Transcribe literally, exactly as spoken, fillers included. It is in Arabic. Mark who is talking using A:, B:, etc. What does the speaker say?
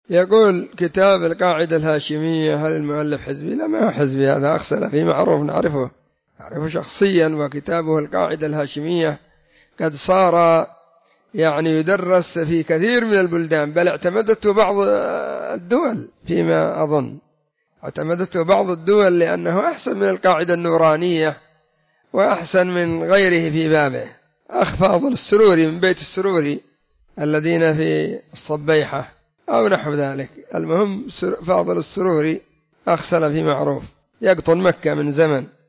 A: يقول كتاب القاعدة الهاشمية، هل المؤلف حزبي؟ لا، ما هو حزبي، هذا أخ سلفي معروف نعرفه نعرفه شخصيا. وكتابه القاعدة الهاشمية قد صار يعني يدرس في كثير من البلدان، بل اعتمدته بعض الدول فيما أظن، اعتمدته بعض الدول لأنه أحسن من القاعدة النورانية وأحسن من غيره في بابه. أخ فاضل السروري من بيت السروري الذين في الصبيحة أو نحو ذلك، المهم فاضل السروري أخ سلفي معروف يقطن مكة من زمن.